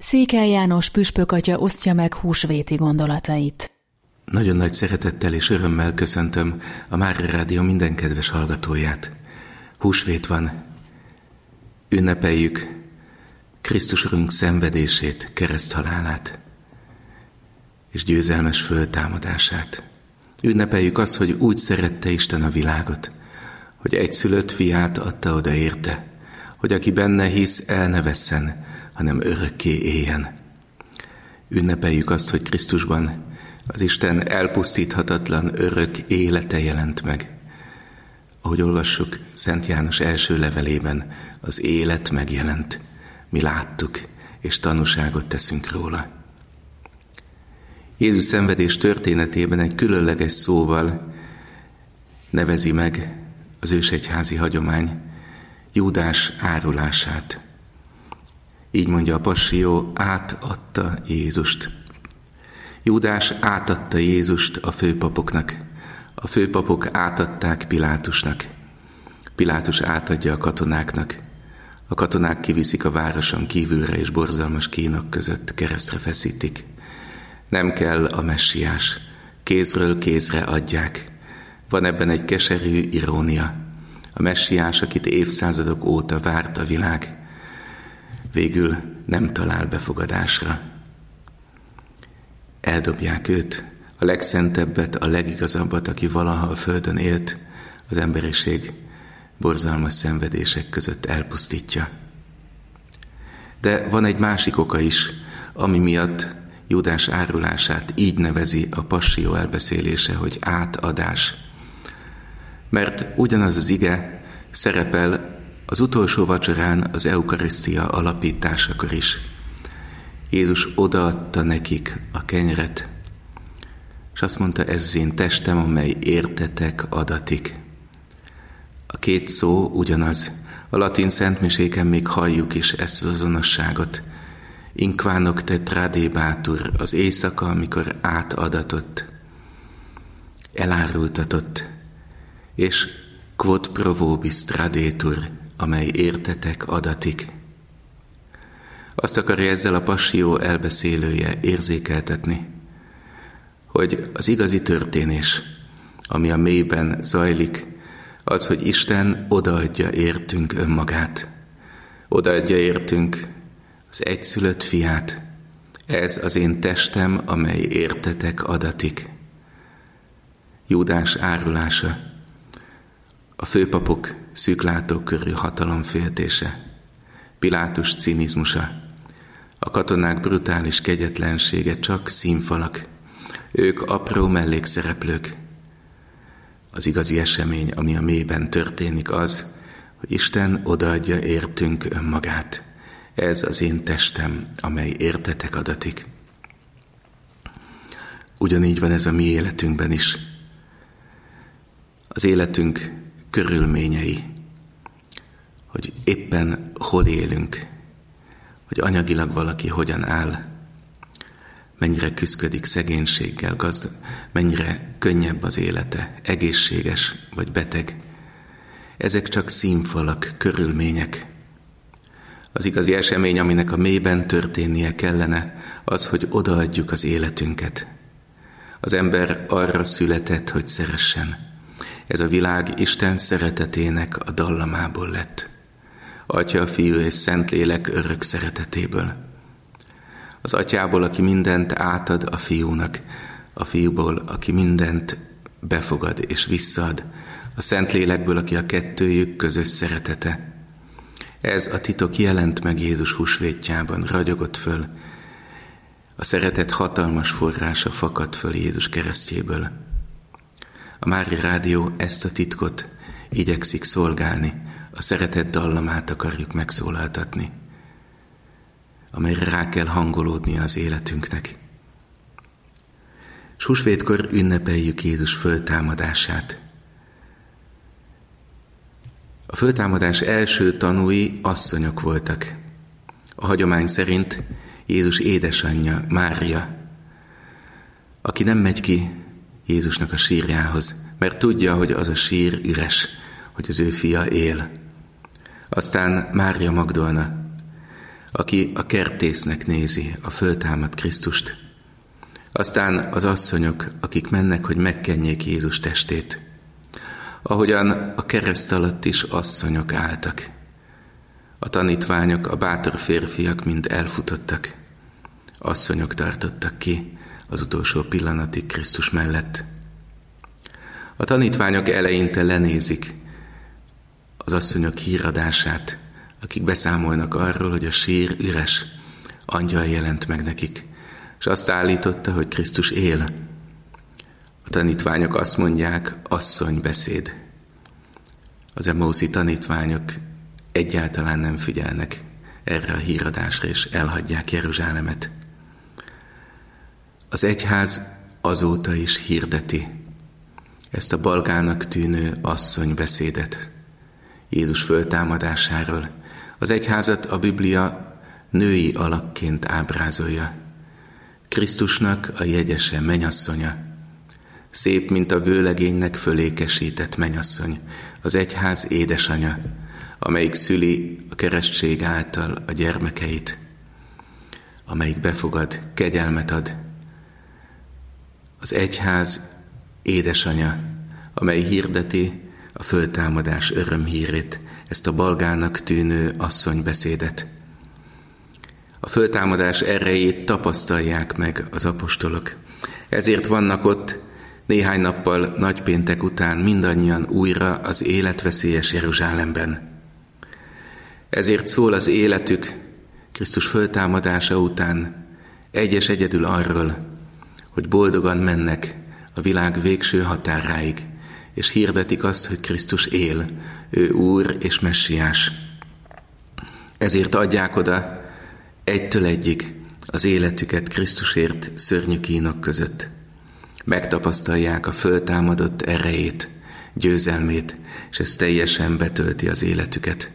Székely János püspökatya osztja meg húsvéti gondolatait. Nagyon nagy szeretettel és örömmel köszöntöm a Mária Rádió minden kedves hallgatóját. Húsvét van. Ünnepeljük Krisztus Urunk szenvedését, kereszthalálát és győzelmes föltámadását. Ünnepeljük azt, hogy úgy szerette Isten a világot, hogy egyszülött fiát adta oda érte, hogy aki benne hisz, el ne vesszen, hanem örökké éljen. Ünnepeljük azt, hogy Krisztusban az Isten elpusztíthatatlan örök élete jelent meg. Ahogy olvassuk Szent János első levelében, az élet megjelent. Mi láttuk, és tanúságot teszünk róla. Jézus szenvedés történetében egy különleges szóval nevezi meg az ősegyházi hagyomány Júdás árulását. Így mondja a Passió, átadta Jézust. Júdás átadta Jézust a főpapoknak. A főpapok átadták Pilátusnak. Pilátus átadja a katonáknak. A katonák kiviszik a városon kívülre, és borzalmas kínok között keresztre feszítik. Nem kell a messiás. Kézről kézre adják. Van ebben egy keserű irónia. A messiás, akit évszázadok óta várt a világ, végül nem talál befogadásra. Eldobják őt, a legszentebbet, a legigazabbat, aki valaha a földön élt, az emberiség borzalmas szenvedések között elpusztítja. De van egy másik oka is, ami miatt Júdás árulását így nevezi a Passió elbeszélése, hogy átadás. Mert ugyanaz az ige szerepel az utolsó vacsorán, az eukarisztia alapításakor is. Jézus odaadta nekik a kenyeret, és azt mondta, ez az én testem, amely értetek adatik. A két szó ugyanaz. A latin szentmiséken még halljuk is ezt az azonosságot. Inqua nocte tradebatur, az éjszaka, amikor átadatott, elárultatott, és quod pro vobis tradetur, amely értetek adatik. Azt akarja ezzel a Passió elbeszélője érzékeltetni, hogy az igazi történés, ami a mélyben zajlik, az, hogy Isten odaadja értünk önmagát. Odaadja értünk az egyszülött fiát. Ez az én testem, amely értetek adatik. Júdás árulása, a főpapok szűklátókörű hatalomféltése, Pilátus cinizmusa, a katonák brutális kegyetlensége csak színfalak, ők apró mellékszereplők. Az igazi esemény, ami a mélyben történik, az, hogy Isten odaadja értünk önmagát. Ez az én testem, amely értetek adatik. Ugyanígy van ez a mi életünkben is. Az életünk körülményei, hogy éppen hol élünk, hogy anyagilag valaki hogyan áll, mennyire küszködik szegénységgel, mennyire könnyebb az élete, egészséges vagy beteg. Ezek csak színfalak, körülmények. Az igazi esemény, aminek a mélyben történnie kellene, az, hogy odaadjuk az életünket. Az ember arra született, hogy szeressen. Ez a világ Isten szeretetének a dallamából lett. Atya, Fiú és Szentlélek örök szeretetéből. Az Atyából, aki mindent átad a Fiúnak, a Fiúból, aki mindent befogad és visszaad, a Szentlélekből, aki a kettőjük közös szeretete. Ez a titok jelent meg Jézus húsvétjában, ragyogott föl. A szeretet hatalmas forrása fakad föl Jézus keresztjéből. A Mária Rádió ezt a titkot igyekszik szolgálni, a szeretet dallamát akarjuk megszólaltatni, amelyre rá kell hangolódnia az életünknek. S húsvétkor ünnepeljük Jézus föltámadását. A föltámadás első tanúi asszonyok voltak. A hagyomány szerint Jézus édesanyja, Mária, aki nem megy ki Jézusnak a sírjához, mert tudja, hogy az a sír üres, hogy az ő fia él. Aztán Mária Magdolna, aki a kertésznek nézi a föltámadt Krisztust. Aztán az asszonyok, akik mennek, hogy megkenjék Jézus testét. Ahogyan a kereszt alatt is asszonyok álltak. A tanítványok, a bátor férfiak mind elfutottak. Asszonyok tartottak ki az utolsó pillanatig Krisztus mellett. A tanítványok eleinte lenézik az asszonyok híradását, akik beszámolnak arról, hogy a sír üres, angyal jelent meg nekik, és azt állította, hogy Krisztus él. A tanítványok azt mondják, asszonybeszéd. Az emauszi tanítványok egyáltalán nem figyelnek erre a híradásra, és elhagyják Jeruzsálemet. Az egyház azóta is hirdeti ezt a balgának tűnő asszonybeszédet Jézus föltámadásáról. Az egyházat a Biblia női alakként ábrázolja. Krisztusnak a jegyese mennyasszonya. Szép, mint a vőlegénynek fölékesített mennyasszony, az egyház édesanya, amelyik szüli a keresztség által a gyermekeit, amelyik befogad, kegyelmet ad. Az egyház édesanya, amely hirdeti a föltámadás örömhírét, ezt a balgának tűnő asszonybeszédet. A föltámadás erejét tapasztalják meg az apostolok. Ezért vannak ott néhány nappal nagypéntek után mindannyian újra az életveszélyes Jeruzsálemben. Ezért szól az életük Krisztus föltámadása után egyes egyedül arról, hogy boldogan mennek a világ végső határáig, és hirdetik azt, hogy Krisztus él, ő Úr és Messiás. Ezért adják oda egytől egyig az életüket Krisztusért szörnyű kínok között. Megtapasztalják a föltámadott erejét, győzelmét, és ez teljesen betölti az életüket.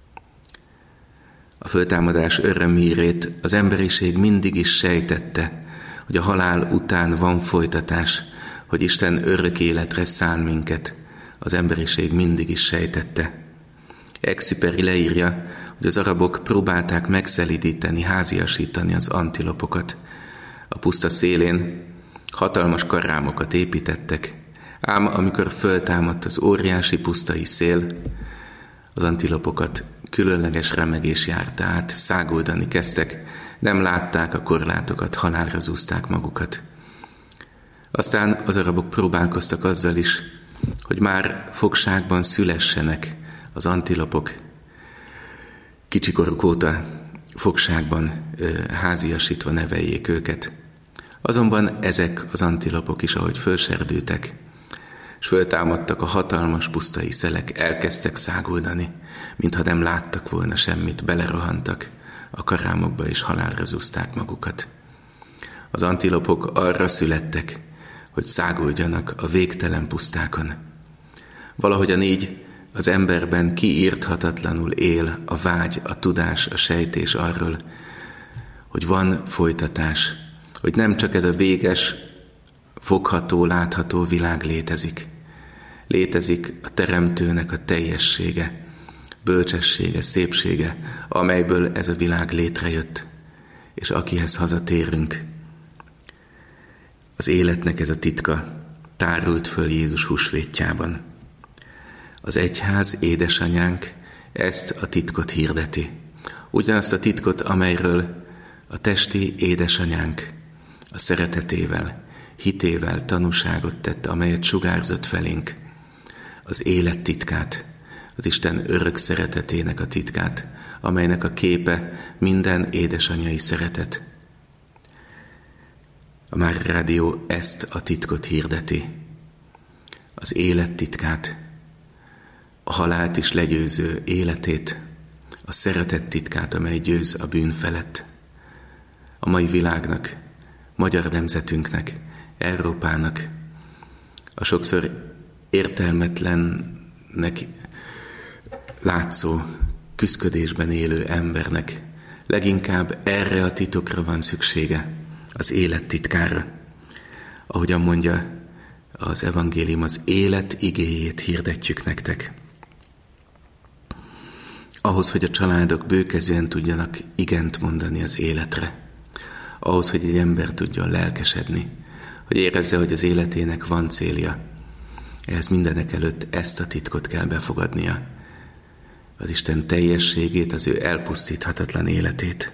A föltámadás örömhírét az emberiség mindig is sejtette, hogy a halál után van folytatás, hogy Isten örök életre szán minket. Az emberiség mindig is sejtette. Exupéry leírja, hogy az arabok próbálták megszelídíteni, háziasítani az antilopokat. A puszta szélén hatalmas karámokat építettek, ám amikor föltámadt az óriási pusztai szél, az antilopokat különleges remegés járta át, száguldani kezdtek, nem látták a korlátokat, halálra zúzták magukat. Aztán az arabok próbálkoztak azzal is, hogy már fogságban szülessenek az antilopok. Kicsikoruk óta fogságban háziasítva neveljék őket. Azonban ezek az antilopok is, ahogy fölserdültek, és föltámadtak a hatalmas pusztai szelek, elkezdtek száguldani, mintha nem láttak volna semmit, belerohantak a karámokba, és halálra zúzták magukat. Az antilopok arra születtek, hogy száguldjanak a végtelen pusztákon. Valahogyan így az emberben kiírthatatlanul él a vágy, a tudás, a sejtés arról, hogy van folytatás, hogy nem csak ez a véges, fogható, látható világ létezik. Létezik a Teremtőnek a teljessége, bölcsessége, szépsége, amelyből ez a világ létrejött, és akihez hazatérünk. Az életnek ez a titka tárult föl Jézus húsvétjában. Az egyház édesanyánk ezt a titkot hirdeti. Ugyanazt a titkot, amelyről a testi édesanyánk a szeretetével, hitével tanúságot tett, amelyet sugárzott felénk, az élet titkát, az Isten örök szeretetének a titkát, amelynek a képe minden édesanyai szeretet. A Mária Rádió ezt a titkot hirdeti, az élet titkát, a halált is legyőző életét, a szeretet titkát, amely győz a bűn felett. A mai világnak, magyar nemzetünknek, Európának, a sokszor értelmetlennek látszó küszködésben élő embernek leginkább erre a titokra van szüksége, az élet titkára. Ahogyan mondja az evangélium, az élet igéjét hirdetjük nektek. ahhoz, hogy a családok bőkezűen tudjanak igent mondani az életre, ahhoz, hogy egy ember tudjon lelkesedni, hogy érezze, hogy az életének van célja, ehhez mindenek előtt ezt a titkot kell befogadnia, az Isten teljességét, az ő elpusztíthatatlan életét.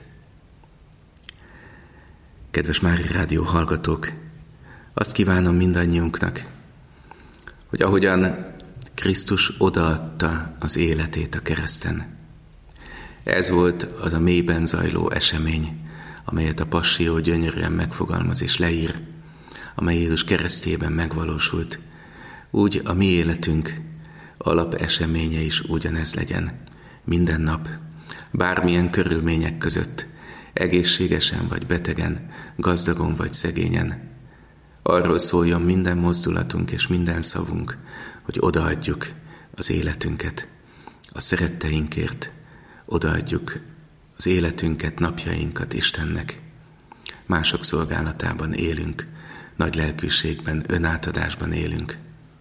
Kedves Mária Rádió hallgatók, azt kívánom mindannyiunknak, hogy ahogyan Krisztus odaadta az életét a kereszten, ez volt az a mélyben zajló esemény, amelyet a Passzió gyönyörűen megfogalmaz és leír, amely Jézus keresztjében megvalósult, úgy a mi életünk alapeseménye is ugyanez legyen. Minden nap, bármilyen körülmények között, egészségesen vagy betegen, gazdagon vagy szegényen, arról szóljon minden mozdulatunk és minden szavunk, hogy odaadjuk az életünket a szeretteinkért, odaadjuk az életünket, napjainkat Istennek. Mások szolgálatában élünk, nagy lelkűségben, önátadásban élünk.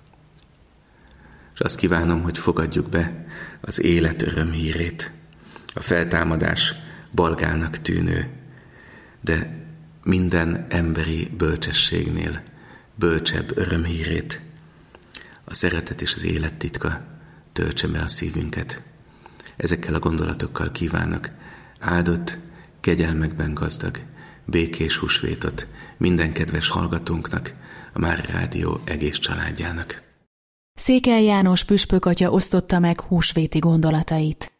És azt kívánom, hogy fogadjuk be az élet örömhírét, a feltámadás balgának tűnő, de minden emberi bölcsességnél bölcsebb örömhírét, a szeretet és az élet titka töltse be a szívünket. Ezekkel a gondolatokkal kívánok áldott, kegyelmekben gazdag, békés húsvétot minden kedves hallgatónknak, a Mária Rádió egész családjának. Székely János püspök atya osztotta meg húsvéti gondolatait.